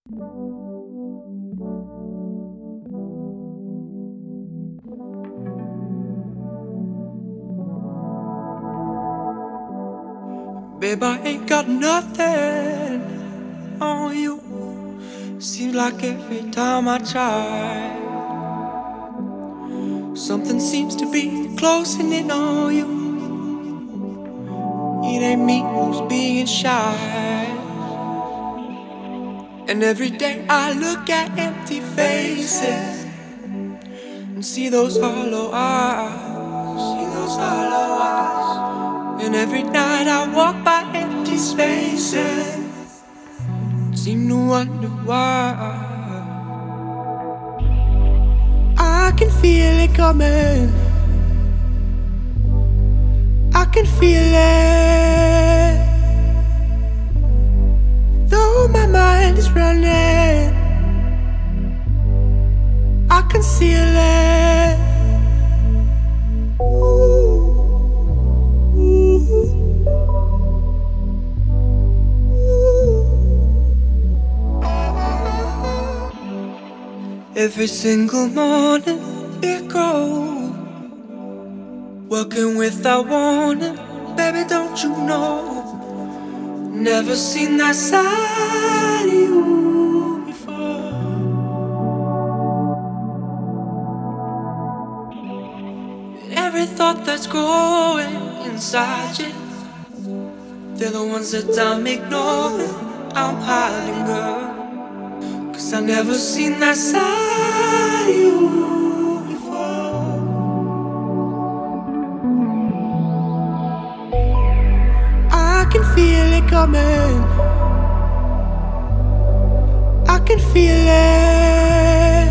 Babe, I ain't got nothing on you. Seems like every time I try, something seems to be closing in on you. It ain't me who's being shy. And every day I look at empty faces and see those hollow eyes, see those hollow eyes. And every night I walk by empty spaces, seem to wonder why. I can feel it coming, I can feel it. Though my mind is running, I can seal it. Ooh, ooh, ooh. Every single morning it goes, working without warning. Baby, don't you know? Never seen that side of you before. Every thought that's growing inside you, they're the ones that I'm ignoring, I'm hiding, girl. 'Cause I never seen that side of you before. I can feel it coming, I can feel it.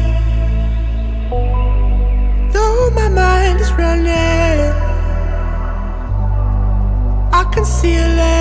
Though my mind is running, I can seal it.